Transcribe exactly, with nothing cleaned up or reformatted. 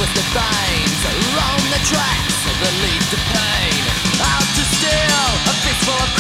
twisted veins roam the tracks that lead to pain. Out to steal a fistful of